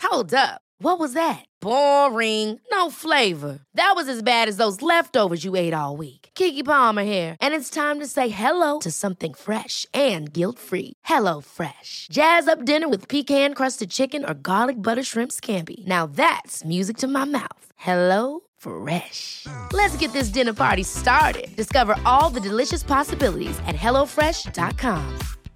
Hold up. What was that? Boring. No flavor. That was as bad as those leftovers you ate all week. Keke Palmer here, and it's time to say hello to something fresh and guilt-free. Hello Fresh. Jazz up dinner with pecan-crusted chicken or garlic butter shrimp scampi. Now that's music to my mouth. Hello Fresh. Let's get this dinner party started. Discover all the delicious possibilities at hellofresh.com.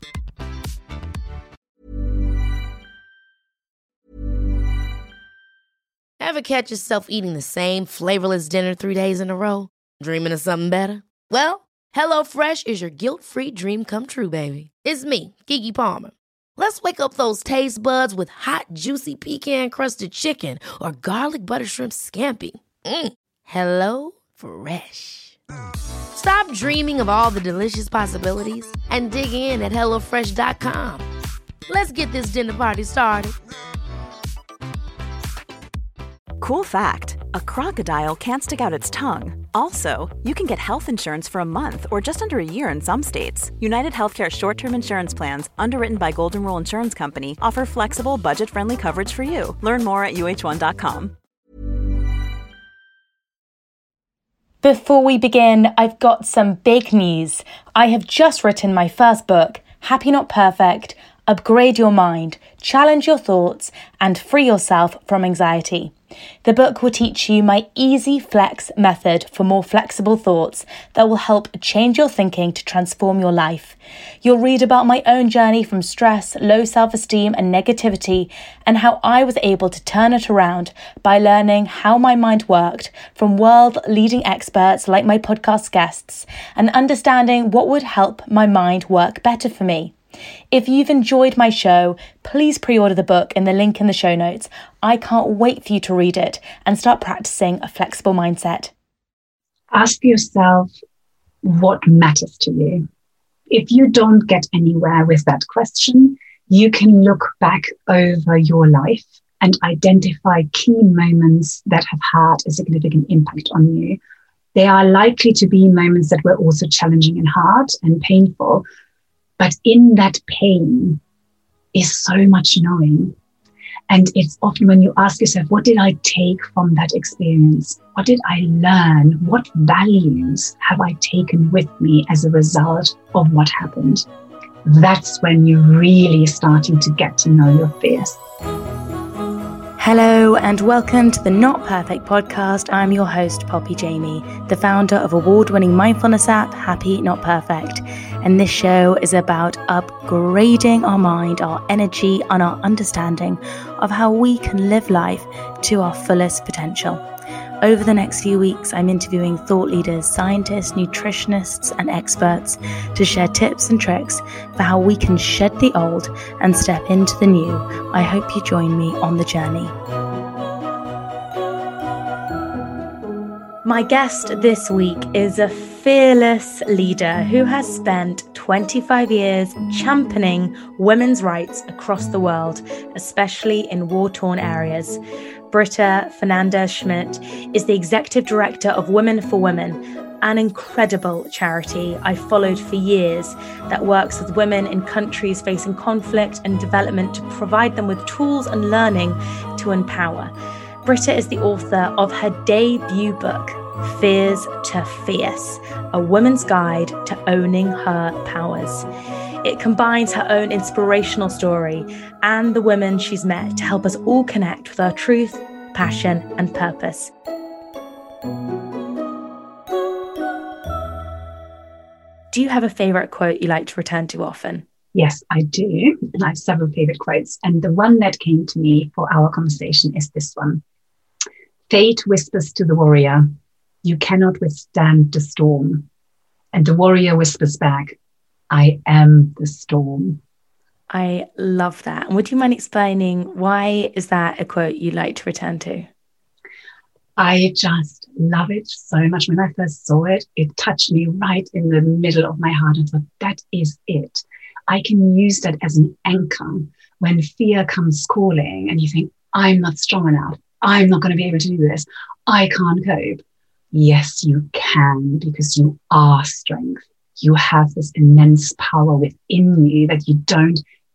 Ever catch yourself eating the same flavorless dinner 3 days in a row? Dreaming of something better? Well, HelloFresh is your guilt-free dream come true, baby. It's me, Keke Palmer. Let's wake up those taste buds with hot, juicy pecan-crusted chicken or garlic butter shrimp scampi. Hello Fresh. Stop dreaming of all the delicious possibilities and dig in at hellofresh.com. Let's get this dinner party started. Cool fact, a crocodile can't stick out its tongue. Also, you can get health insurance for a month or just under a year in some states. United Healthcare short-term insurance plans, underwritten by Golden Rule Insurance Company, offer flexible, budget-friendly coverage for you. Learn more at uh1.com. Before we begin, I've got some big news. I have just written my first book, Happy Not Perfect, Upgrade Your Mind, Challenge Your Thoughts, and Free Yourself from Anxiety. The book will teach you my Easy Flex method for more flexible thoughts that will help change your thinking to transform your life. You'll read about my own journey from stress, low self-esteem, and negativity, and how I was able to turn it around by learning how my mind worked from world-leading experts like my podcast guests, and understanding what would help my mind work better for me. If you've enjoyed my show, please pre-order the book in the link in the show notes. I can't wait for you to read it and start practicing a flexible mindset. Ask yourself what matters to you. If you don't get anywhere with that question, you can look back over your life and identify key moments that have had a significant impact on you. They are likely to be moments that were also challenging and hard and painful. But in that pain is so much knowing. And it's often when you ask yourself, what did I take from that experience? What did I learn? What values have I taken with me as a result of what happened? That's when you're really starting to get to know your fears. Hello and welcome to the Not Perfect podcast. I'm your host, Poppy Jamie, the founder of award-winning mindfulness app, Happy Not Perfect. And this show is about upgrading our mind, our energy, and our understanding of how we can live life to our fullest potential. Over the next few weeks, I'm interviewing thought leaders, scientists, nutritionists, and experts to share tips and tricks for how we can shed the old and step into the new. I hope you join me on the journey. My guest this week is a fearless leader who has spent 25 years championing women's rights across the world, especially in war-torn areas. Britta Fernandez-Schmidt is the executive director of Women for Women, an incredible charity I've followed for years that works with women in countries facing conflict and development to provide them with tools and learning to empower. Britta is the author of her debut book, Fears to Fierce, a woman's guide to owning her powers. It combines her own inspirational story and the women she's met to help us all connect with our truth, passion, and purpose. Do you have a favorite quote you like to return to often? Yes, I do. And I have several favorite quotes. And the one that came to me for our conversation is this one. Fate whispers to the warrior, you cannot withstand the storm. And the warrior whispers back, I am the storm. I love that. And would you mind explaining why is that a quote you like to return to? I just love it so much. When I first saw it, it touched me right in the middle of my heart. I thought, that is it. I can use that as an anchor when fear comes calling and you think, I'm not strong enough. I'm not going to be able to do this. I can't cope. Yes, you can, because you are strength. You have this immense power within you that you don't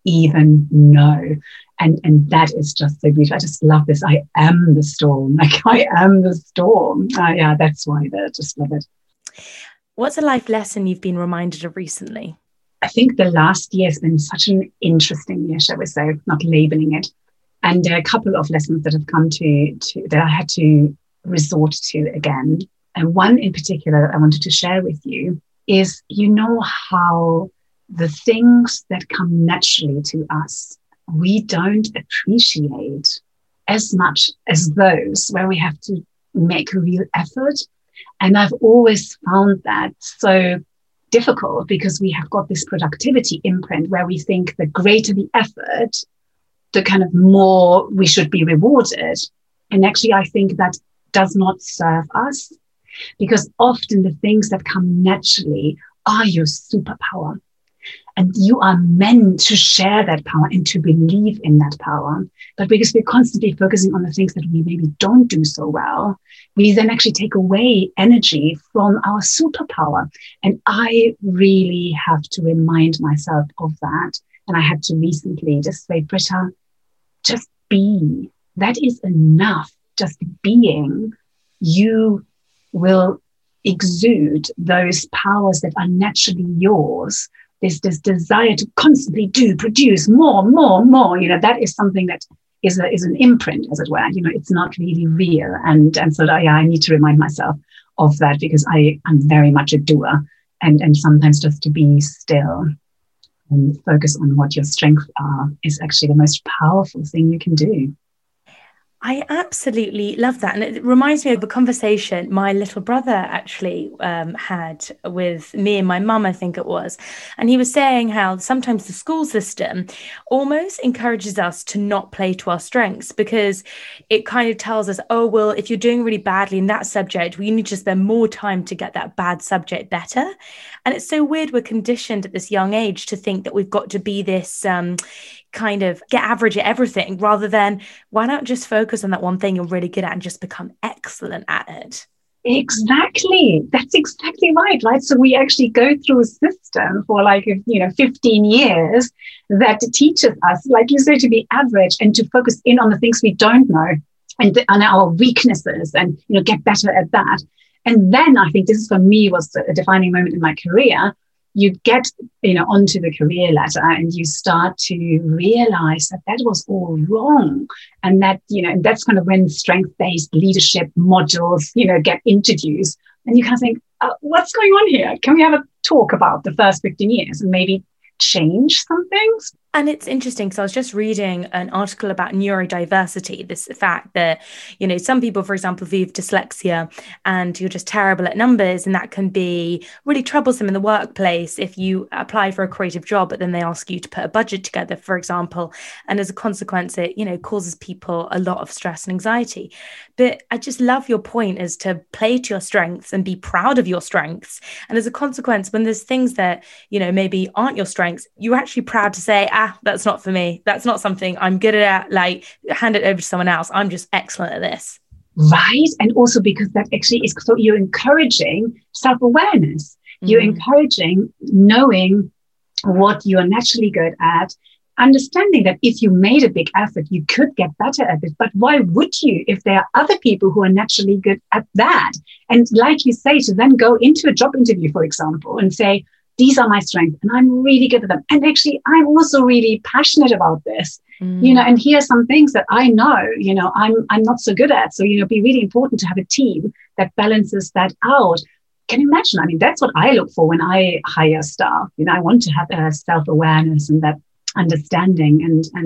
even know. And that is just so beautiful. I just love this. I am the storm. Like, I am the storm. Yeah, that's why I just love it. What's a life lesson you've been reminded of recently? I think the last year has been such an interesting year, shall we say, not labeling it. And there are a couple of lessons that have come to that I had to resort to again. And one in particular I wanted to share with you is, you know, how the things that come naturally to us, we don't appreciate as much as those where we have to make a real effort. And I've always found that so difficult, because we have got this productivity imprint where we think the greater the effort, the kind of more we should be rewarded. And actually, I think that does not serve us, because often the things that come naturally are your superpower. And you are meant to share that power and to believe in that power. But because we're constantly focusing on the things that we maybe don't do so well, we then actually take away energy from our superpower. And I really have to remind myself of that. And I had to recently just say, Britta, just be. That is enough. Just being. You will exude those powers that are naturally yours. There's this desire to constantly produce more. You know, that is something that is an imprint, as it were. You know, it's not really real. And so I need to remind myself of that, because I'm very much a doer. And sometimes just to be still and focus on what your strengths are is actually the most powerful thing you can do. I absolutely love that. And it reminds me of a conversation my little brother actually had with me and my mum, I think it was. And he was saying how sometimes the school system almost encourages us to not play to our strengths, because it kind of tells us, oh, well, if you're doing really badly in that subject, we need to spend more time to get that bad subject better. And it's so weird. We're conditioned at this young age to think that we've got to be this kind of get average at everything, rather than why not just focus on that one thing you're really good at and just become excellent at it. Exactly. That's exactly right. So we actually go through a system for 15 years that teaches us, like you say, to be average and to focus in on the things we don't know and on our weaknesses and, get better at that. And then I think this is, for me, was a defining moment in my career. You get, onto the career ladder and you start to realize that was all wrong. And that, and that's kind of when strength-based leadership modules, get introduced. And you kind of think, what's going on here? Can we have a talk about the first 15 years and maybe change some things? And it's interesting because I was just reading an article about neurodiversity, this fact that, some people, for example, if you have dyslexia and you're just terrible at numbers, and that can be really troublesome in the workplace if you apply for a creative job, but then they ask you to put a budget together, for example. And as a consequence, it, causes people a lot of stress and anxiety. But I just love your point as to play to your strengths and be proud of your strengths. And as a consequence, when there's things that, maybe aren't your strengths, you're actually proud to say, that's not for me. That's not something I'm good at. Like, hand it over to someone else. I'm just excellent at this. Right. And also because that actually is, so you're encouraging self-awareness. You're encouraging knowing what you're naturally good at, understanding that if you made a big effort, you could get better at it. But why would you if there are other people who are naturally good at that? And like you say, to then go into a job interview, for example, and say, these are my strengths and I'm really good at them. And actually, I'm also really passionate about this, and here are some things that I know, I'm not so good at. So, it'd be really important to have a team that balances that out. Can you imagine? I mean, that's what I look for when I hire staff. I want to have a self-awareness and that understanding.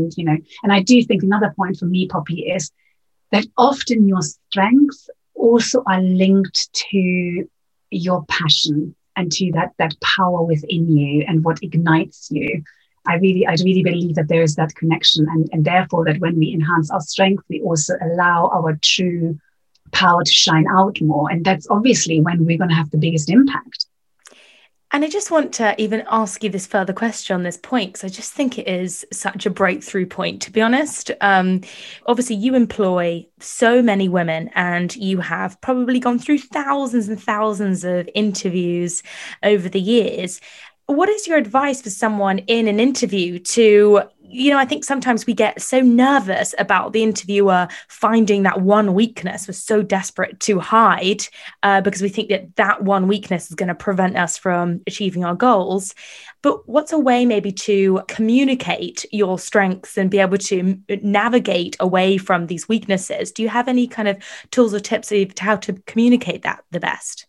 And I do think another point for me, Poppy, is that often your strengths also are linked to your passion and to that power within you and what ignites you. I really believe that there is that connection, and therefore that when we enhance our strength, we also allow our true power to shine out more. And that's obviously when we're going to have the biggest impact. And I just want to even ask you this further question on this point, because I just think it is such a breakthrough point, to be honest. Obviously, you employ so many women and you have probably gone through thousands and thousands of interviews over the years. what is your advice for someone in an interview to, I think sometimes we get so nervous about the interviewer finding that one weakness we're so desperate to hide because we think that one weakness is going to prevent us from achieving our goals. But what's a way maybe to communicate your strengths and be able to navigate away from these weaknesses? Do you have any kind of tools or tips of how to communicate that the best?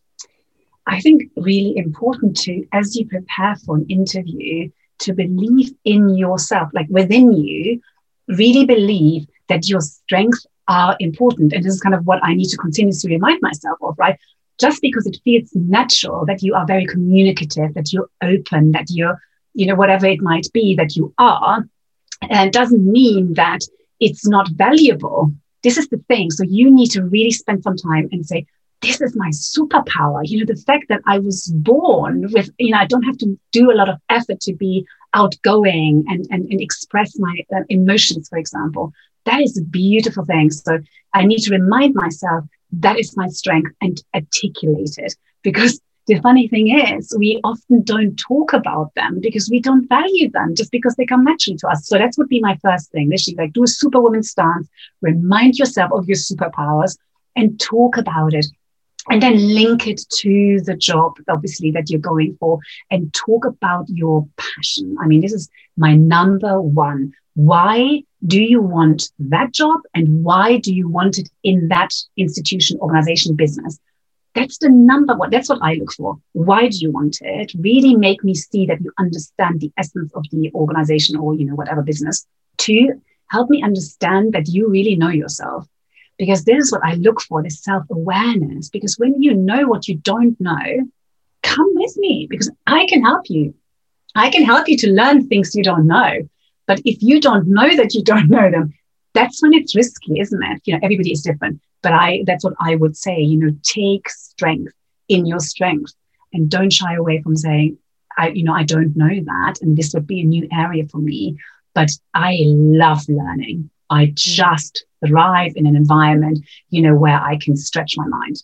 I think really important to, as you prepare for an interview, to believe in yourself, like within you, really believe that your strengths are important. And this is kind of what I need to continuously remind myself of, right? Just because it feels natural that you are very communicative, that you're open, that you're, whatever it might be that you are, doesn't mean that it's not valuable. This is the thing. So you need to really spend some time and say, this is my superpower. The fact that I was born with, I don't have to do a lot of effort to be outgoing and express my emotions, for example. That is a beautiful thing. So I need to remind myself that is my strength and articulate it. Because the funny thing is, we often don't talk about them because we don't value them just because they come naturally to us. So that would be my first thing. Literally, like, do a superwoman stance, remind yourself of your superpowers and talk about it. And then link it to the job, obviously, that you're going for, and talk about your passion. I mean, this is my number one. Why do you want that job? And why do you want it in that institution, organization, business? That's the number one. That's what I look for. Why do you want it? Really make me see that you understand the essence of the organization or, whatever business. 2, help me understand that you really know yourself. Because this is what I look for, this self-awareness. Because when you know what you don't know, come with me because I can help you. I can help you to learn things you don't know. But if you don't know that you don't know them, that's when it's risky, isn't it? Everybody is different. But that's what I would say, take strength in your strength and don't shy away from saying, I don't know that. And this would be a new area for me. But I love learning. I just thrive in an environment, where I can stretch my mind.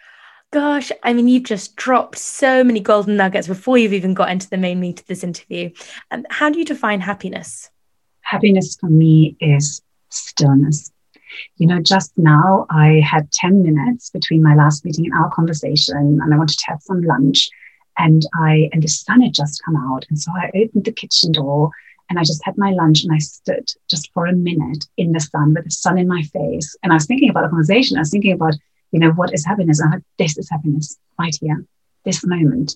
Gosh, I mean, you've just dropped so many golden nuggets before you've even got into the main meat of this interview. How do you define happiness? Happiness for me is stillness. Just now I had 10 minutes between my last meeting and our conversation, and I wanted to have some lunch, and the sun had just come out. And so I opened the kitchen door and I just had my lunch and I stood just for a minute in the sun with the sun in my face. And I was thinking about a conversation. I was thinking about, what is happiness? And I'm like, this is happiness right here, this moment.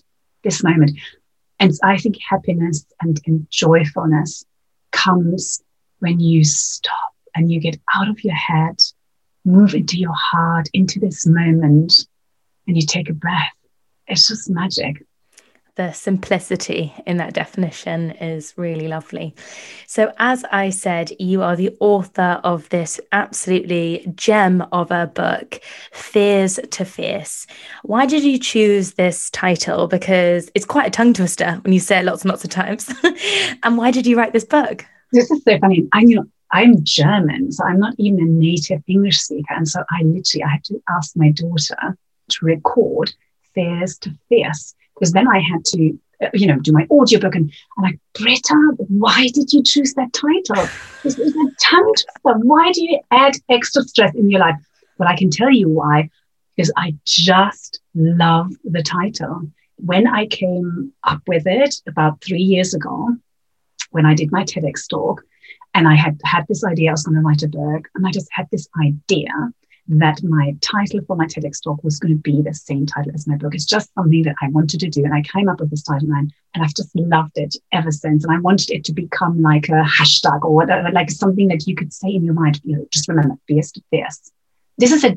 And I think happiness and joyfulness comes when you stop and you get out of your head, move into your heart, into this moment, and you take a breath. It's just magic. The simplicity in that definition is really lovely. So as I said, you are the author of this absolutely gem of a book, Fears to Fierce. Why did you choose this title? Because it's quite a tongue twister when you say it lots and lots of times. And why did you write this book? This is so funny. I'm German, so I'm not even a native English speaker. And so I had to ask my daughter to record Fears to Fierce. Because then I had to, do my audiobook and I'm like, Britta, why did you choose that title? This is a tongue twister. Why do you add extra stress in your life? Well, I can tell you why, because I just love the title. When I came up with it about 3 years ago, when I did my TEDx talk, and I had this idea I was going to write a book, and I just had this idea that my title for my TEDx talk was going to be the same title as my book. It's just something that I wanted to do. And I came up with this title and I've just loved it ever since. And I wanted it to become like a hashtag or whatever, like something that you could say in your mind, just remember, Fierce to Fierce. This is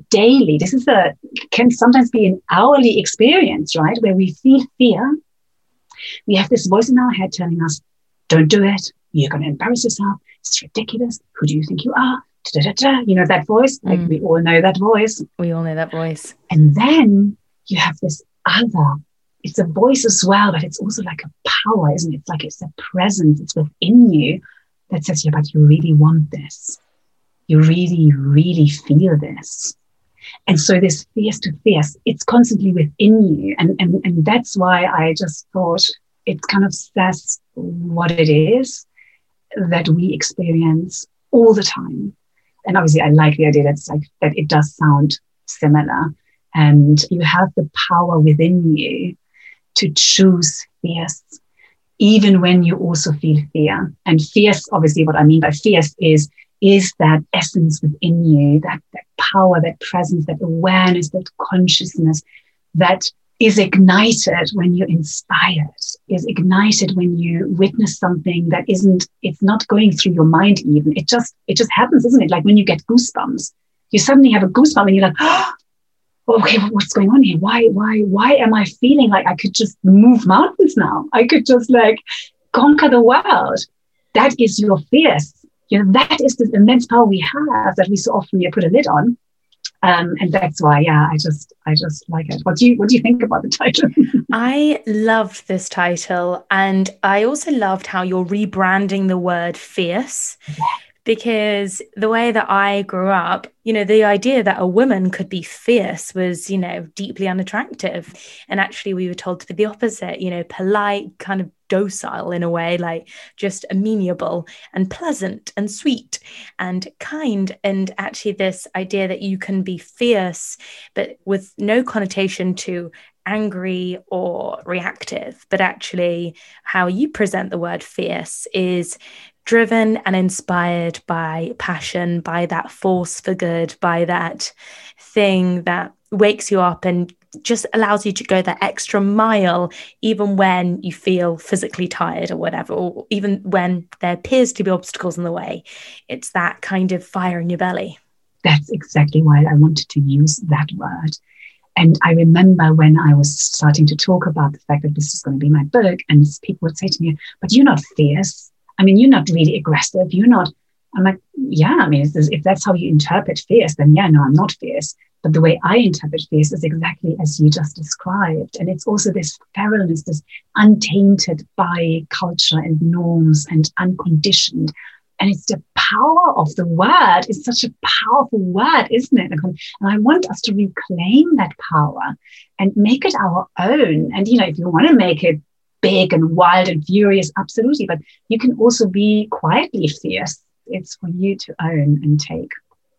can sometimes be an hourly experience, right? Where we feel fear. We have this voice in our head telling us, don't do it. You're going to embarrass yourself. It's ridiculous. Who do you think you are? That voice, like we all know that voice. We all know that voice. And then you have this other, it's a voice as well, but it's also like a power, isn't it? It's a presence, it's within you that says, yeah, but you really want this. You really, really feel this. And so this Fierce to Fierce, it's constantly within you. And that's why I just thought it kind of says what it is that we experience all the time. And obviously I like the idea that it does sound similar, and you have the power within you to choose fierce, even when you also feel fear. And fierce, obviously what I mean by fierce is that essence within you, that power, that presence, that awareness, that consciousness that is ignited when you're inspired, is ignited when you witness something that it's not going through your mind even. It just happens, isn't it? Like when you get goosebumps, you suddenly have a goosebump and you're like, oh, okay, what's going on here? Why am I feeling like I could just move mountains now? I could just like conquer the world. That is your fierce. That is the immense power we have that we so often put a lid on. And that's why, I just like it. What do you think about the title? I loved this title, and I also loved how you're rebranding the word fierce. Yeah. Because the way that I grew up, the idea that a woman could be fierce was, deeply unattractive. And actually we were told to be the opposite, polite, kind of docile in a way, like just amenable and pleasant and sweet and kind. And actually this idea that you can be fierce, but with no connotation to angry or reactive, but actually how you present the word fierce is driven and inspired by passion, by that force for good, by that thing that wakes you up and just allows you to go that extra mile, even when you feel physically tired or whatever, or even when there appears to be obstacles in the way. It's that kind of fire in your belly. That's exactly why I wanted to use that word. And I remember when I was starting to talk about the fact that this is going to be my book, and people would say to me, but you're not fierce. I mean, you're not really aggressive. You're not. I'm like, yeah, I mean, if that's how you interpret fierce, then yeah, no, I'm not fierce. But the way I interpret fierce is exactly as you just described. And it's also this feralness, this untainted by culture and norms and unconditioned. And it's the power of the word. It's such a powerful word, isn't it? And I want us to reclaim that power and make it our own. And, if you want to make it big and wild and furious, absolutely. But you can also be quietly fierce. It's for you to own and take.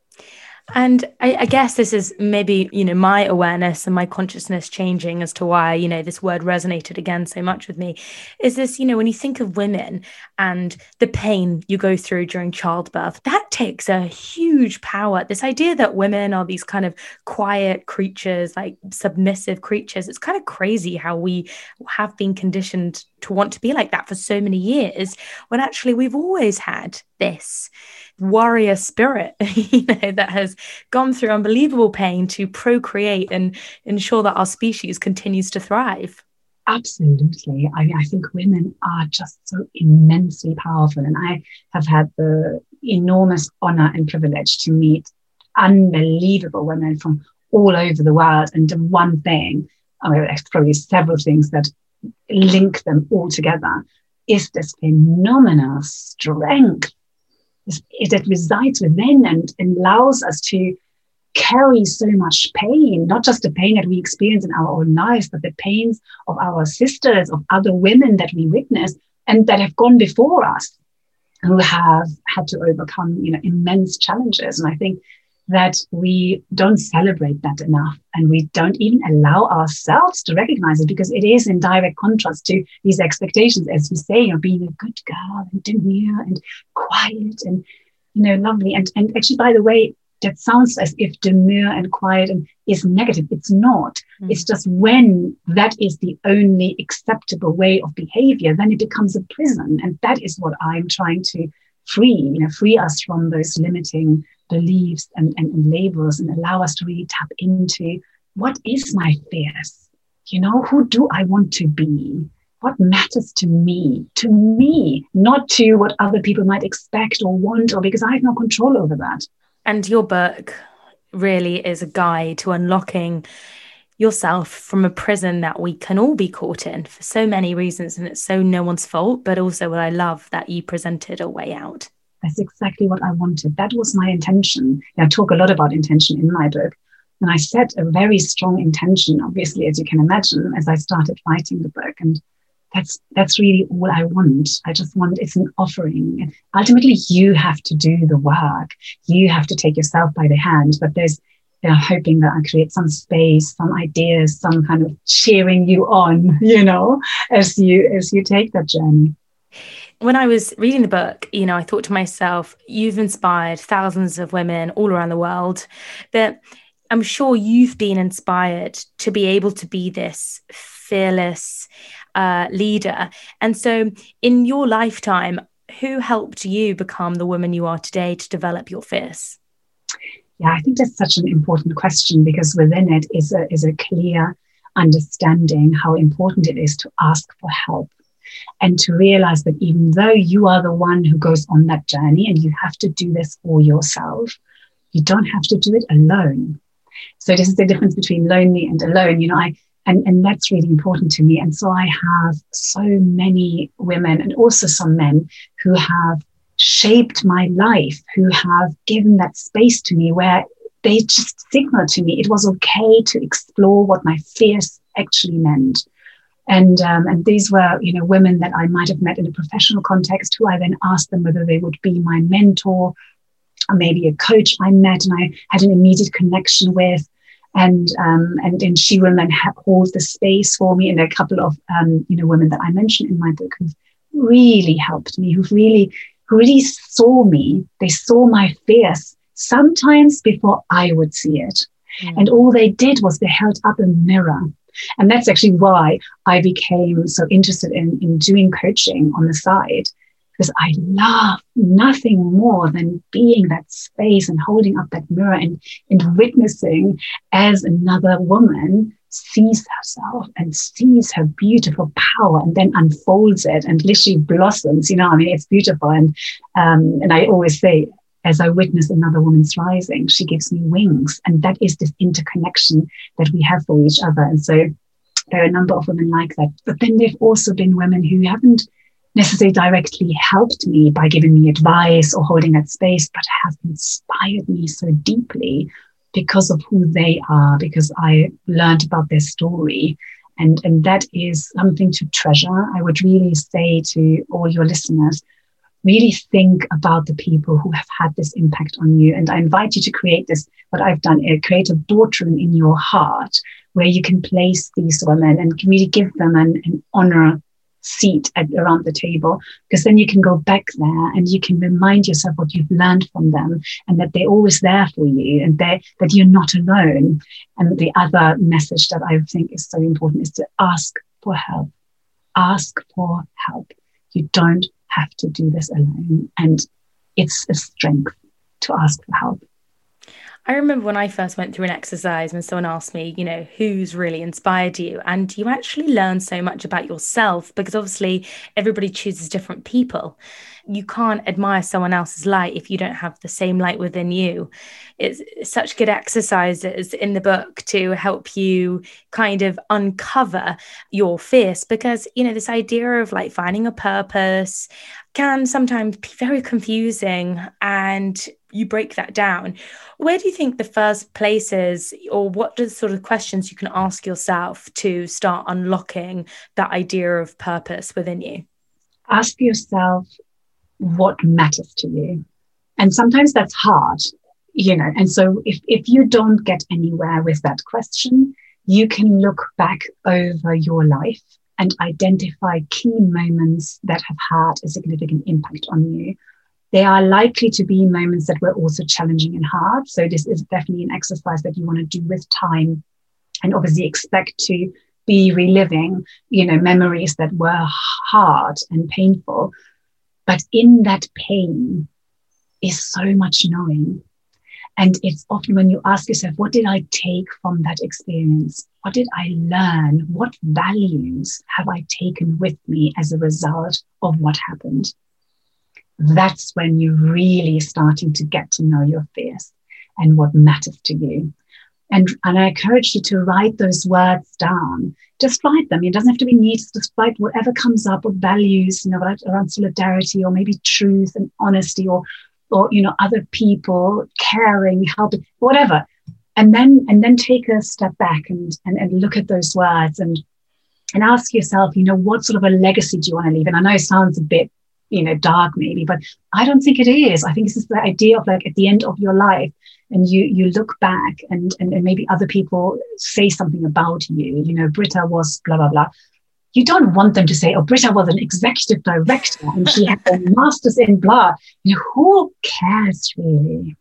And I guess this is maybe, my awareness and my consciousness changing as to why, this word resonated again so much with me, is this, when you think of women and the pain you go through during childbirth, that takes a huge power. This idea that women are these kind of quiet creatures, like submissive creatures, it's kind of crazy how we have been conditioned to want to be like that for so many years, when actually we've always had this warrior spirit, that has gone through unbelievable pain to procreate and ensure that our species continues to thrive. Absolutely. I think women are just so immensely powerful. And I have had the enormous honor and privilege to meet unbelievable women from all over the world. And the one thing, there's probably several things that link them all together, is this phenomenal strength that resides within and allows us to carry so much pain, not just the pain that we experience in our own lives, but the pains of our sisters, of other women that we witness and that have gone before us, who have had to overcome, immense challenges. And I think that we don't celebrate that enough, and we don't even allow ourselves to recognize it, because it is in direct contrast to these expectations, as you say, being a good girl and demure and quiet and, lovely. And actually, by the way, that sounds as if demure and quiet is negative. It's not. It's just when that is the only acceptable way of behavior, then it becomes a prison. And that is what I'm trying to free us from those limiting beliefs and labels, and allow us to really tap into what is my fierce? Who do I want to be? What matters to me, not to what other people might expect or want, or because I have no control over that. And your book really is a guide to unlocking yourself from a prison that we can all be caught in for so many reasons, and it's so no one's fault. But also what I love that you presented a way out. That's exactly what I wanted. That was my intention. I talk a lot about intention in my book. And I set a very strong intention, obviously, as you can imagine, as I started writing the book. And that's really all I want. I just want, it's an offering. And ultimately, you have to do the work. You have to take yourself by the hand. But there's, hoping that I create some space, some ideas, some kind of cheering you on, as you take that journey. When I was reading the book, I thought to myself, you've inspired thousands of women all around the world, but I'm sure you've been inspired to be able to be this fearless leader. And so in your lifetime, who helped you become the woman you are today to develop your fierce? Yeah, I think that's such an important question, because within it is a clear understanding how important it is to ask for help. And to realize that even though you are the one who goes on that journey and you have to do this for yourself, you don't have to do it alone. So this is the difference between lonely and alone. And that's really important to me. And so I have so many women and also some men who have shaped my life, who have given that space to me where they just signaled to me it was okay to explore what my fierce actually meant. And these were, women that I might have met in a professional context, who I then asked them whether they would be my mentor, or maybe a coach I met and I had an immediate connection with. And then she will then hold the space for me. And there are a couple of, women that I mentioned in my book who've really helped me, who really saw me. They saw my fierce, sometimes before I would see it. Mm. And all they did was they held up a mirror. And that's actually why I became so interested in doing coaching on the side, because I love nothing more than being that space and holding up that mirror and witnessing as another woman sees herself and sees her beautiful power and then unfolds it and literally blossoms. It's beautiful. And I always say, as I witness another woman's rising, she gives me wings. And that is this interconnection that we have for each other. And so there are a number of women like that. But then there've also been women who haven't necessarily directly helped me by giving me advice or holding that space, but have inspired me so deeply because of who they are, because I learned about their story. And that is something to treasure. I would really say to all your listeners, really think about the people who have had this impact on you. And I invite you to create this, what I've done, create a boardroom in your heart where you can place these women and can really give them an honor seat around the table, because then you can go back there and you can remind yourself what you've learned from them and that they're always there for you and that you're not alone. And the other message that I think is so important is to ask for help. Ask for help. You don't have to do this alone. And it's a strength to ask for help. I remember when I first went through an exercise when someone asked me, who's really inspired you? And you actually learn so much about yourself, because obviously everybody chooses different people. You can't admire someone else's light if you don't have the same light within you. It's such good exercises in the book to help you kind of uncover your fierce, because, this idea of like finding a purpose can sometimes be very confusing, and you break that down. Where do you think the first places, or what are the sort of questions you can ask yourself to start unlocking that idea of purpose within you? Ask yourself what matters to you. And sometimes that's hard, and so if you don't get anywhere with that question, you can look back over your life and identify key moments that have had a significant impact on you. They are likely to be moments that were also challenging and hard. So this is definitely an exercise that you want to do with time, and obviously expect to be reliving, memories that were hard and painful. But in that pain is so much knowing. And it's often when you ask yourself, what did I take from that experience? What did I learn? What values have I taken with me as a result of what happened? That's when you're really starting to get to know your fierce and what matters to you. And I encourage you to write those words down. Just write them. It doesn't have to be neat. Just write whatever comes up with values, around solidarity, or maybe truth and honesty, or other people, caring, helping, whatever. And then take a step back and look at those words and and ask yourself, what sort of a legacy do you want to leave? And I know it sounds a bit, dark maybe, but I don't think it is. I think this is the idea of like at the end of your life, and you look back and maybe other people say something about you, Britta was blah, blah, blah. You don't want them to say, oh, Britta was an executive director and she had a master's in blah. Who cares really?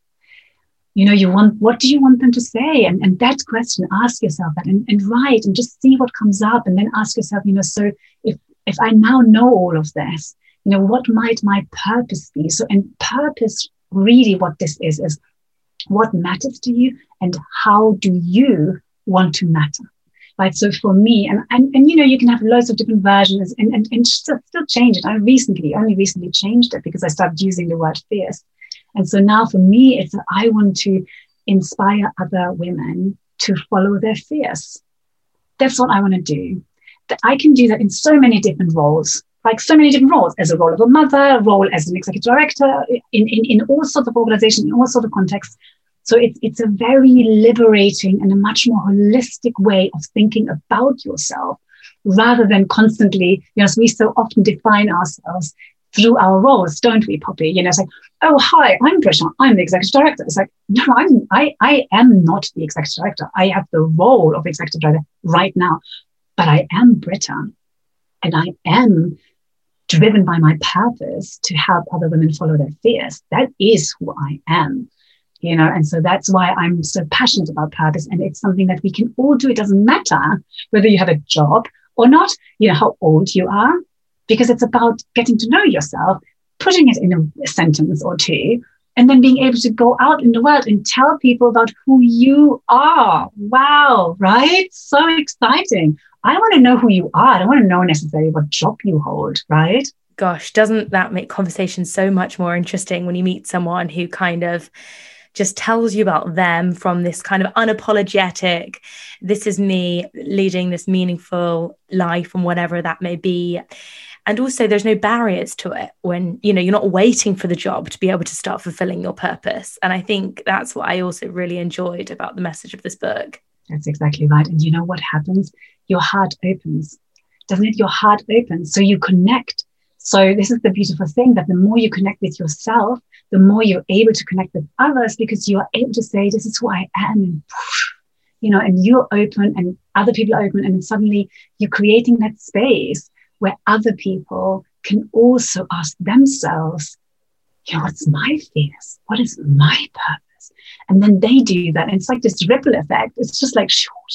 What do you want them to say? And that question, ask yourself that and write and just see what comes up, and then ask yourself, so if I now know all of this, what might my purpose be? So, and purpose, really what this is what matters to you and how do you want to matter? Right. So for me, and you can have loads of different versions and still change it. I only recently changed it because I started using the word fierce. And so now for me, it's that I want to inspire other women to follow their fears. That's what I want to do. That I can do that in so many different roles, as a role of a mother, a role as an executive director, in all sorts of organizations, in all sorts of contexts. So it's a very liberating and a much more holistic way of thinking about yourself, rather than constantly, we so often define ourselves through our roles, don't we, Poppy? It's like, oh, hi, I'm Britta, I'm the executive director. It's like, no, I am not the executive director. I have the role of executive director right now, but I am Britta, and I am driven by my purpose to help other women follow their fears. That is who I am, and so that's why I'm so passionate about purpose. And it's something that we can all do. It doesn't matter whether you have a job or not, how old you are, because it's about getting to know yourself, putting it in a sentence or two, and then being able to go out in the world and tell people about who you are. Wow, right? So exciting. I want to know who you are. I don't want to know necessarily what job you hold, right? Gosh, doesn't that make conversation so much more interesting when you meet someone who kind of just tells you about them from this kind of unapologetic, this is me leading this meaningful life and whatever that may be. And also there's no barriers to it when, you're not waiting for the job to be able to start fulfilling your purpose. And I think that's what I also really enjoyed about the message of this book. That's exactly right. And you know what happens? Your heart opens, doesn't it? Your heart opens. So you connect. So this is the beautiful thing, that the more you connect with yourself, the more you're able to connect with others, because you are able to say, this is who I am. And you're open and other people are open. And suddenly you're creating that space where other people can also ask themselves, what's my fears? What is my purpose? And then they do that. And it's like this ripple effect. It's just like,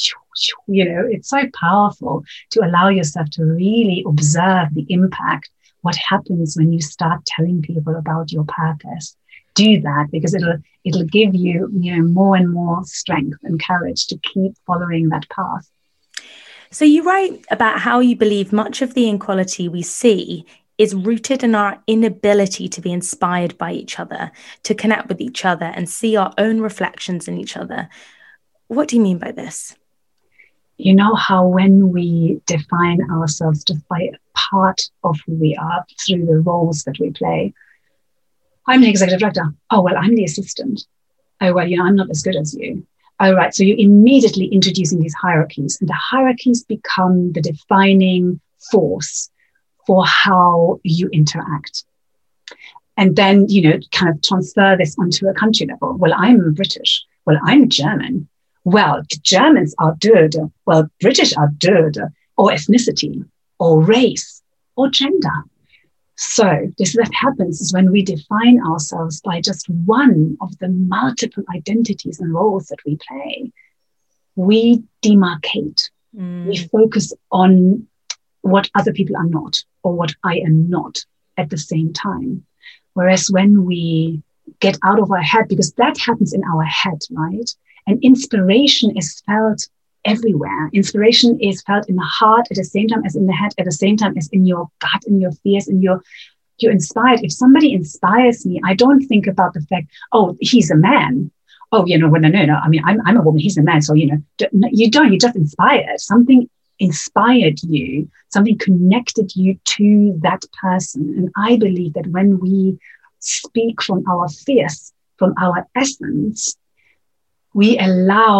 it's so powerful to allow yourself to really observe the impact, what happens when you start telling people about your purpose. Do that, because it'll give you, more and more strength and courage to keep following that path. So you write about how you believe much of the inequality we see is rooted in our inability to be inspired by each other, to connect with each other and see our own reflections in each other. What do you mean by this? You know how when we define ourselves just by a part of who we are through the roles that we play, I'm the executive director. Oh, well, I'm the assistant. Oh, well, I'm not as good as you. Oh, right. So you're immediately introducing these hierarchies, and the hierarchies become the defining force for how you interact. And then, kind of transfer this onto a country level. Well, I'm British. Well, I'm German. Well, the Germans are döde. Well, British are döde. Or ethnicity, or race, or gender. So that happens is when we define ourselves by just one of the multiple identities and roles that we play, we demarcate. We focus on what other people are not, or what I am not at the same time. Whereas when we get out of our head, because that happens in our head, right? And inspiration is felt everywhere. Inspiration is felt in the heart at the same time as in the head, at the same time as in your gut, in your fears, and you're inspired. If somebody inspires me, I don't think about the fact, oh, he's a man. Oh, no. I mean, I'm a woman, he's a man. So, you don't, you're just inspired. Something inspired you, something connected you to that person. And I believe that when we speak from our fears, from our essence, we allow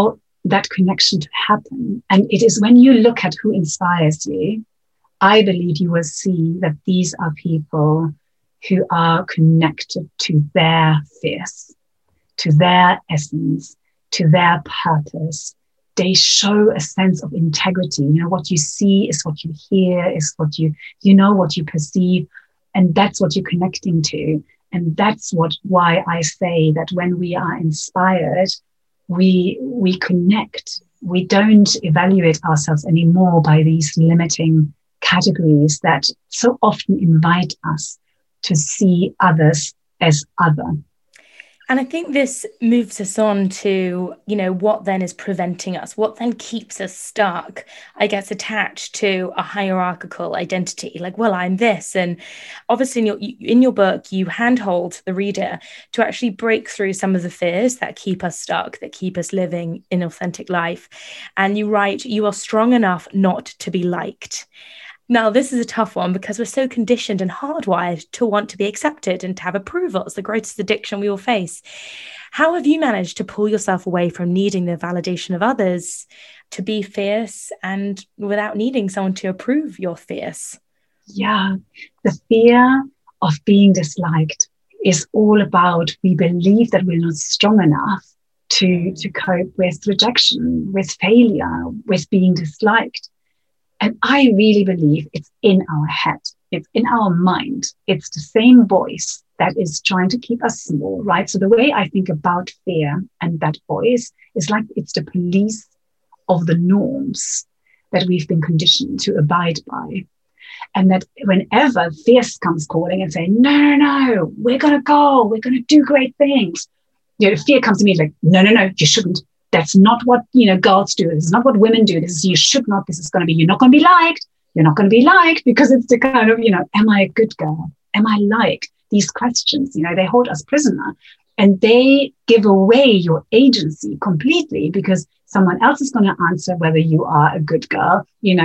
that connection to happen. And it is when you look at who inspires you, I believe you will see that these are people who are connected to their fears, to their essence, to their purpose. They show a sense of integrity. You know, what you see is what you hear, is what you know, what you perceive, and that's what you're connecting to. And that's why I say that when we are inspired, we connect. We don't evaluate ourselves anymore by these limiting categories that so often invite us to see others as other. And I think this moves us on to, you know, what then is preventing us, what then keeps us stuck, I guess, attached to a hierarchical identity, like, well, I'm this. And obviously in your book, you handhold the reader to actually break through some of the fears that keep us stuck, that keep us living an authentic life. And you write, you are strong enough not to be liked. Now, this is a tough one because we're so conditioned and hardwired to want to be accepted and to have approval. It's the greatest addiction we all face. How have you managed to pull yourself away from needing the validation of others to be fierce and without needing someone to approve you're fierce? Yeah, the fear of being disliked is all about, we believe that we're not strong enough to cope with rejection, with failure, with being disliked. And I really believe it's in our head. It's in our mind. It's the same voice that is trying to keep us small, right? So the way I think about fear and that voice is like it's the police of the norms that we've been conditioned to abide by. And that whenever fierce comes calling and saying, no, we're going to go, we're going to do great things. You know, fear comes to me like, no, you shouldn't. That's not what, girls do. This is not what women do. This is, you should not. This is going to be, you're not going to be liked. You're not going to be liked because it's the kind of, am I a good girl? Am I liked? These questions, they hold us prisoner and they give away your agency completely because someone else is going to answer whether you are a good girl,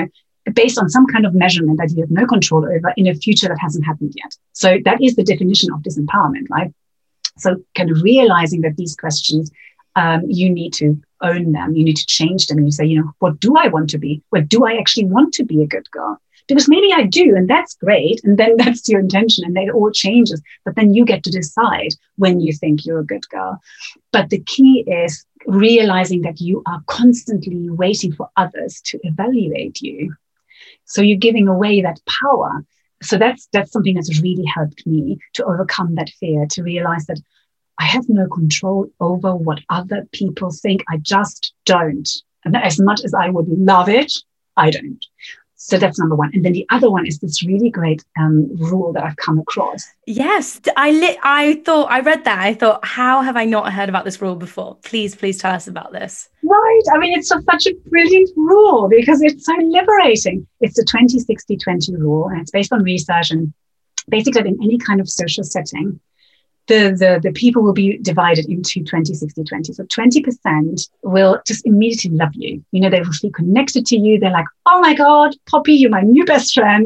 based on some kind of measurement that you have no control over in a future that hasn't happened yet. So that is the definition of disempowerment, right? So kind of realizing that these questions, you need to own them. You need to change them. And you say, what do I want to be? What do I actually want to be a good girl? Because maybe I do, and that's great. And then that's your intention, and then it all changes. But then you get to decide when you think you're a good girl. But the key is realizing that you are constantly waiting for others to evaluate you. So you're giving away that power. So that's something that's really helped me to overcome that fear, to realize that I have no control over what other people think. I just don't. And as much as I would love it, I don't. So that's number one. And then the other one is this really great rule that I've come across. Yes, I read that. I thought, how have I not heard about this rule before? Please tell us about this. Right. I mean, it's such a brilliant rule because it's so liberating. It's the 20-60-20 rule, and it's based on research. And basically, in any kind of social setting, the people will be divided into 20-60-20. So 20% will just immediately love you. They will feel connected to you. They're like, oh my God, Poppy, you're my new best friend.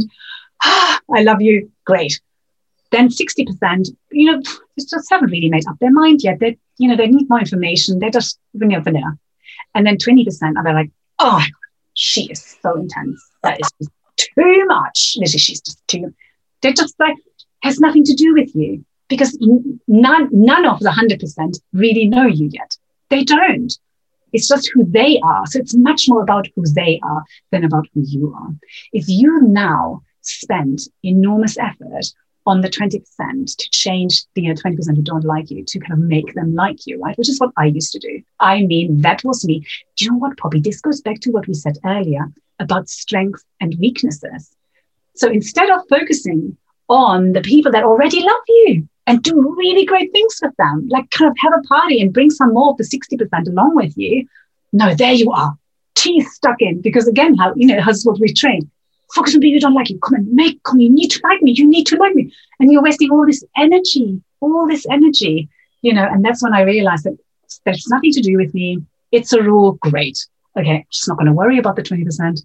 I love you. Great. Then 60%, they just haven't really made up their mind yet. They need more information. They're just vanilla. And then 20% are like, oh my God, she is so intense. That is just too much. Literally, she's just too. They're just like, has nothing to do with you. Because none of the 100% really know you yet. They don't. It's just who they are. So it's much more about who they are than about who you are. If you now spend enormous effort on the 20% to change the 20% who don't like you, to kind of make them like you, right? Which is what I used to do. I mean, that was me. Do you know what, Poppy? This goes back to what we said earlier about strengths and weaknesses. So instead of focusing on the people that already love you, and do really great things with them, like kind of have a party and bring some more of the 60% along with you. No, there you are, teeth stuck in, because again, how's what we trained. Focus on people who don't like you. Come, you need to like me. You need to like me. And you're wasting all this energy, and that's when I realized that there's nothing to do with me. It's a rule. Great. Okay. Just not going to worry about the 20%.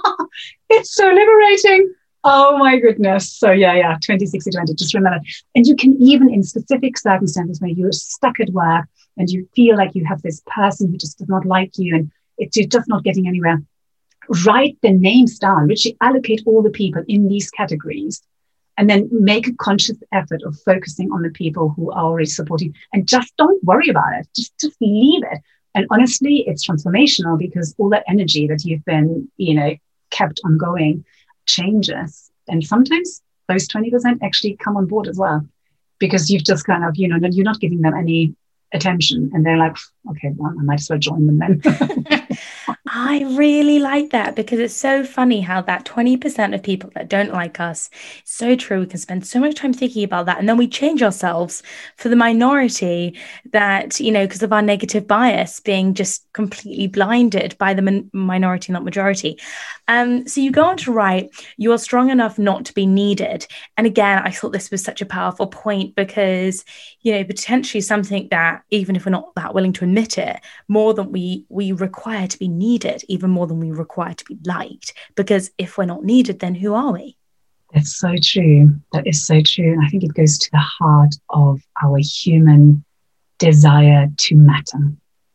It's so liberating. Oh my goodness. So yeah, 20-60-20, just remember. And you can even in specific circumstances where you're stuck at work and you feel like you have this person who just does not like you and you're just not getting anywhere. Write the names down, literally allocate all the people in these categories, and then make a conscious effort of focusing on the people who are already supporting, and just don't worry about it. Just leave it. And honestly, it's transformational, because all that energy that you've been, kept on going changes. And sometimes those 20% actually come on board as well, because you've just kind of, you're not giving them any attention, and they're like, okay, well, I might as well join them then. I really like that, because it's so funny how that 20% of people that don't like us, it's so true. We can spend so much time thinking about that, and then we change ourselves for the minority that, because of our negative bias, being just completely blinded by the minority, not majority. So you go on to write, you are strong enough not to be needed. And again, I thought this was such a powerful point, because, potentially something that, even if we're not that willing to admit it, more than we require to be needed, even more than we require to be liked. Because if we're not needed, then who are we? That's so true. That is so true. And I think it goes to the heart of our human desire to matter.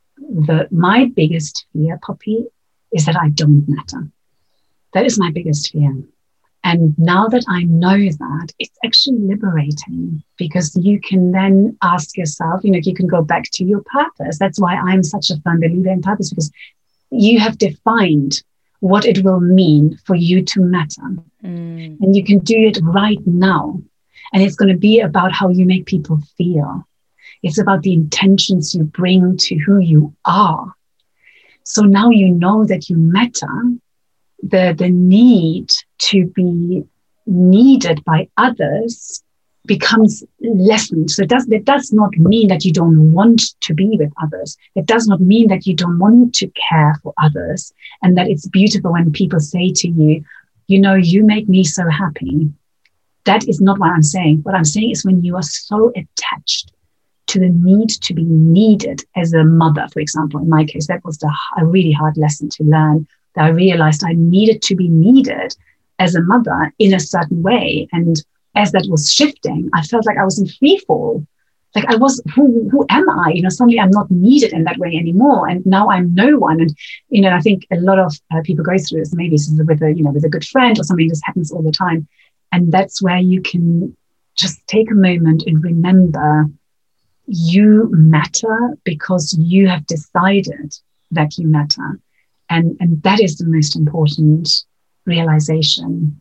My biggest fear, Poppy, is that I don't matter. That is my biggest fear. And now that I know that, it's actually liberating, because you can then ask yourself, you can go back to your purpose. That's why I'm such a firm believer in purpose, because you have defined what it will mean for you to matter. And you can do it right now. And it's going to be about how you make people feel. It's about the intentions you bring to who you are. So now you know that you matter. The need to be needed by others becomes lessened. So it does not mean that you don't want to be with others. It does not mean that you don't want to care for others, and that it's beautiful when people say to you, you make me so happy. That is not what I'm saying. What I'm saying is when you are so attached to the need to be needed as a mother, for example. In my case, that was a really hard lesson to learn, that I realized I needed to be needed as a mother in a certain way. And as that was shifting, I felt like I was in free fall. Like I was, who am I? Suddenly I'm not needed in that way anymore. And now I'm no one. And, I think a lot of people go through this. Maybe this is with a good friend or something. This happens all the time. And that's where you can just take a moment and remember you matter because you have decided that you matter. And that is the most important realization.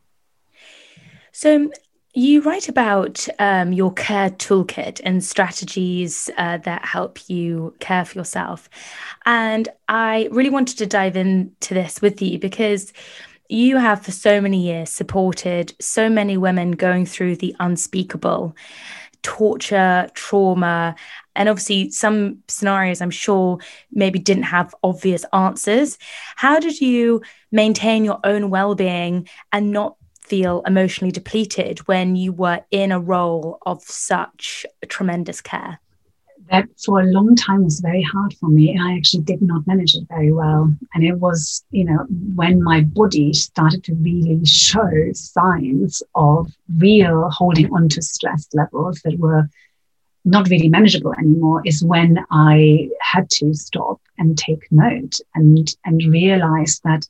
So you write about your care toolkit and strategies that help you care for yourself. And I really wanted to dive into this with you, because you have for so many years supported so many women going through the unspeakable, torture, trauma, and obviously some scenarios I'm sure maybe didn't have obvious answers. How did you maintain your own well-being and not feel emotionally depleted when you were in a role of such tremendous care? That for a long time was very hard for me. I actually did not manage it very well. And it was, when my body started to really show signs of real holding on to stress levels that were not really manageable anymore, is when I had to stop and take note and realize that,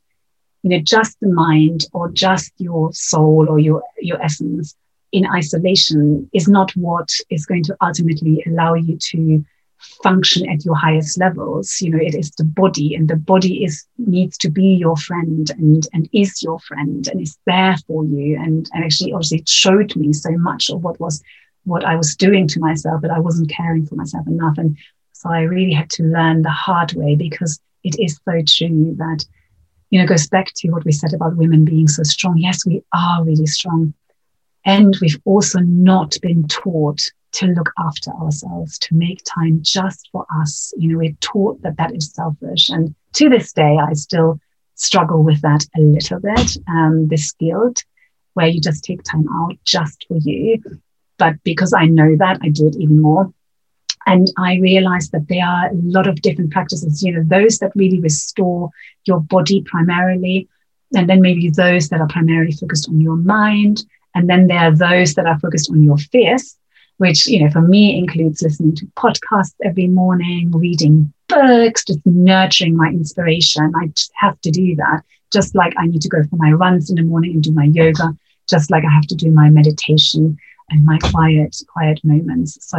just the mind or just your soul or your essence in isolation is not what is going to ultimately allow you to function at your highest levels. It is the body, and the body needs to be your friend and is your friend and is there for you. And actually, obviously, it showed me so much of what I was doing to myself, that I wasn't caring for myself enough. And so I really had to learn the hard way, because it is so true that, goes back to what we said about women being so strong. Yes, we are really strong. And we've also not been taught to look after ourselves, to make time just for us. We're taught that is selfish. And to this day, I still struggle with that a little bit, this guilt, where you just take time out just for you. But because I know that, I do it even more. And I realized that there are a lot of different practices, those that really restore your body primarily, and then maybe those that are primarily focused on your mind. And then there are those that are focused on your fears. which, for me includes listening to podcasts every morning, reading books, just nurturing my inspiration. I just have to do that. Just like I need to go for my runs in the morning and do my yoga, just like I have to do my meditation and my quiet moments. So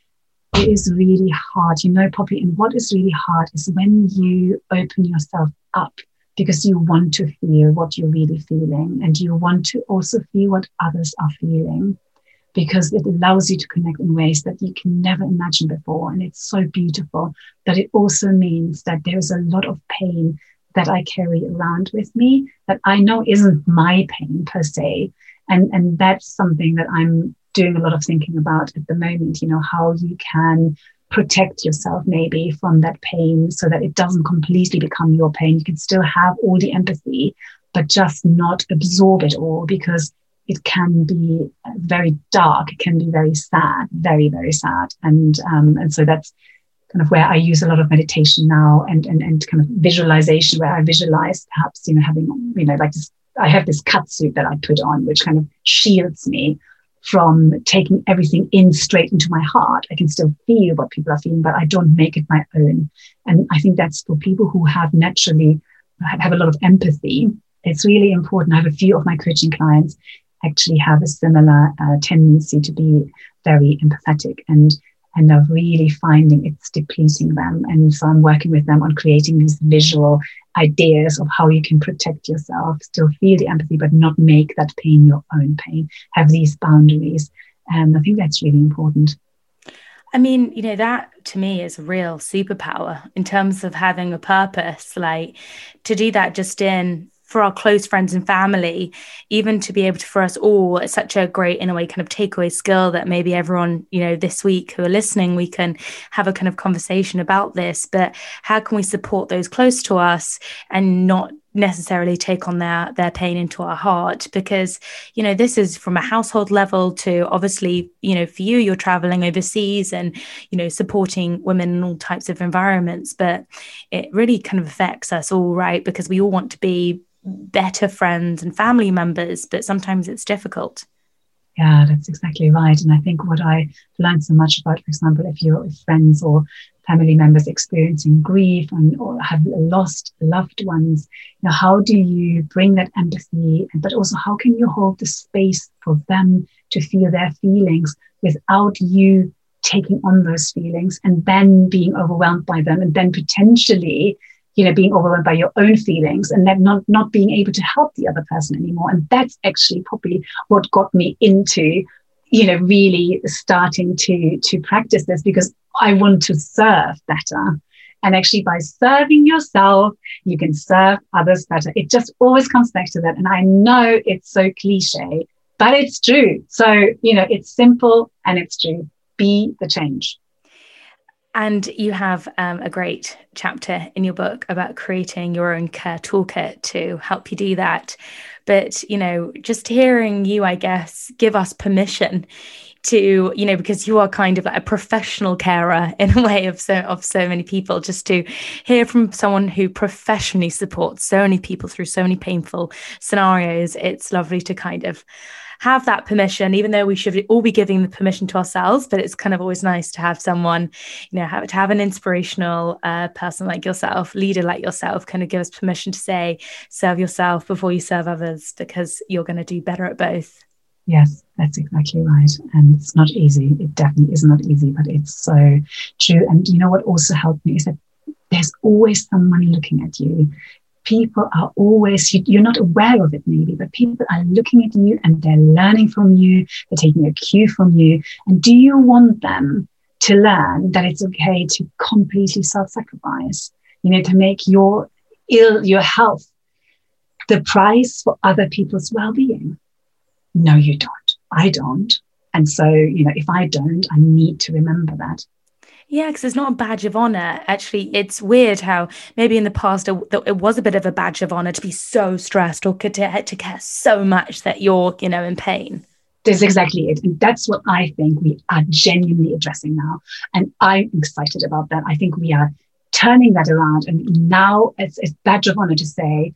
it is really hard, Poppy. And what is really hard is when you open yourself up because you want to feel what you're really feeling, and you want to also feel what others are feeling, because it allows you to connect in ways that you can never imagine before. And it's so beautiful. But it also means that there's a lot of pain that I carry around with me that I know isn't my pain per se. And that's something that I'm doing a lot of thinking about at the moment, how you can protect yourself maybe from that pain so that it doesn't completely become your pain. You can still have all the empathy, but just not absorb it all, because it can be very dark. It can be very sad, very, very sad. And so that's kind of where I use a lot of meditation now and kind of visualization, where I visualize perhaps, having, like this, I have this cut suit that I put on, which kind of shields me from taking everything in straight into my heart. I can still feel what people are feeling, but I don't make it my own. And I think that's for people who have naturally have a lot of empathy. It's really important. I have a few of my coaching clients actually have a similar tendency to be very empathetic, and are really finding it's depleting them. And so I'm working with them on creating these visual ideas of how you can protect yourself, still feel the empathy, but not make that pain your own pain, have these boundaries. And I think that's really important. I mean, that to me is a real superpower in terms of having a purpose, like to do that just for our close friends and family, even to be able to, for us all, it's such a great, in a way, kind of takeaway skill that maybe everyone, this week who are listening, we can have a kind of conversation about this. But how can we support those close to us and not necessarily take on their pain into our heart? Because, this is from a household level to obviously, for you're traveling overseas and, supporting women in all types of environments. But it really kind of affects us all, right? Because we all want to be better friends and family members, but sometimes it's difficult. Yeah, that's exactly right. And I think what I learned so much about, for example, if you're friends or family members experiencing grief or have lost loved ones, how do you bring that empathy, but also how can you hold the space for them to feel their feelings without you taking on those feelings and then being overwhelmed by them, and then potentially being overwhelmed by your own feelings, and then not being able to help the other person anymore. And that's actually probably what got me into, really starting to practice this, because I want to serve better. And actually by serving yourself, you can serve others better. It just always comes back to that. And I know it's so cliche, but it's true. So, it's simple and it's true. Be the change. And you have a great chapter in your book about creating your own care toolkit to help you do that. But, just hearing you, I guess, give us permission to, because you are kind of like a professional carer in a way of so many people, just to hear from someone who professionally supports so many people through so many painful scenarios. It's lovely to kind of have that permission, even though we should all be giving the permission to ourselves. But it's kind of always nice to have someone, have an inspirational person like yourself, leader like yourself, kind of give us permission to say, serve yourself before you serve others, because you're going to do better at both. Yes, that's exactly right. And it's not easy. It definitely is not easy, but it's so true. And what also helped me is that there's always someone looking at you. People are always, you're not aware of it maybe, but people are looking at you and they're learning from you. They're taking a cue from you. And do you want them to learn that it's okay to completely self-sacrifice, to make your health the price for other people's well-being? No, you don't. I don't. And so, if I don't, I need to remember that. Yeah, because it's not a badge of honor. Actually, it's weird how maybe in the past it was a bit of a badge of honor to be so stressed or to care so much that you're, in pain. That's exactly it. And that's what I think we are genuinely addressing now. And I'm excited about that. I think we are turning that around. And now it's a badge of honor to say,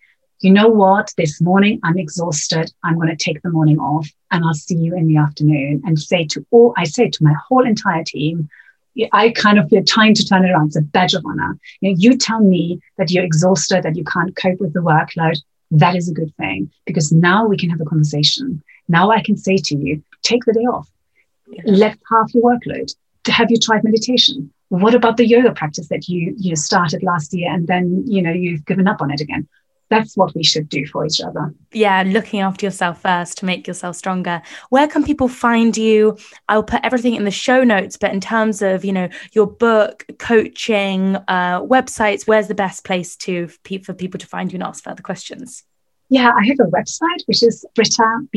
you know what, this morning I'm exhausted. I'm going to take the morning off and I'll see you in the afternoon. And I say to my whole entire team, I kind of feel time to turn it around. It's a badge of honor. You tell me that you're exhausted, that you can't cope with the workload. That is a good thing, because now we can have a conversation. Now I can say to you, take the day off. Let half your workload. Have you tried meditation? What about the yoga practice that you started last year and then, you've given up on it again? That's what we should do for each other. Yeah, looking after yourself first to make yourself stronger. Where can people find you? I'll put everything in the show notes, but in terms of, your book, coaching, websites, where's the best place for people to find you and ask further questions? Yeah, I have a website, which is Britta,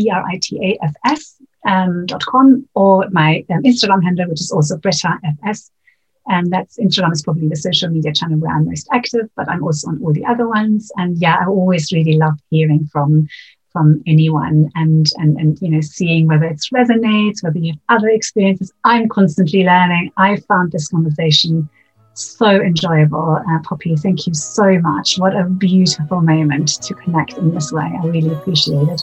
BRITAFS.com, or my Instagram handle, which is also BrittaFS. And Instagram is probably the social media channel where I'm most active, but I'm also on all the other ones. And yeah, I always really love hearing from anyone and seeing whether it resonates, whether you have other experiences. I'm constantly learning. I found this conversation so enjoyable. Poppy, thank you so much. What a beautiful moment to connect in this way. I really appreciate it.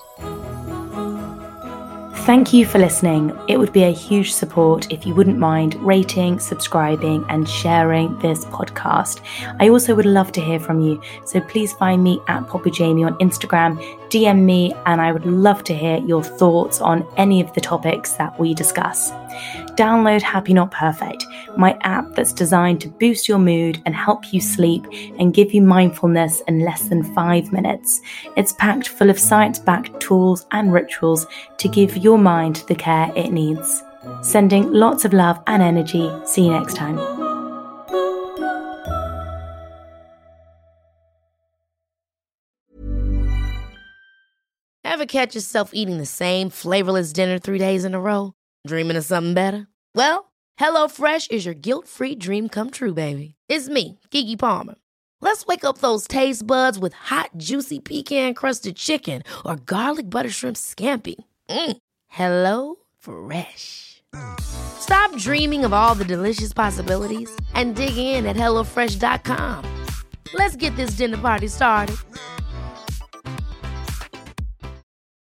Thank you for listening. It would be a huge support if you wouldn't mind rating, subscribing, and sharing this podcast. I also would love to hear from you, so please find me at Poppy Jamie on Instagram, DM me, and I would love to hear your thoughts on any of the topics that we discuss. Download Happy Not Perfect, my app that's designed to boost your mood and help you sleep and give you mindfulness in less than 5 minutes. It's packed full of science-backed tools and rituals to give your mind the care it needs. Sending lots of love and energy. See you next time. Ever catch yourself eating the same flavorless dinner 3 days in a row? Dreaming of something better? Well, HelloFresh is your guilt-free dream come true, baby. It's me, Keke Palmer. Let's wake up those taste buds with hot, juicy pecan-crusted chicken or garlic butter shrimp scampi. HelloFresh. Stop dreaming of all the delicious possibilities and dig in at HelloFresh.com. Let's get this dinner party started.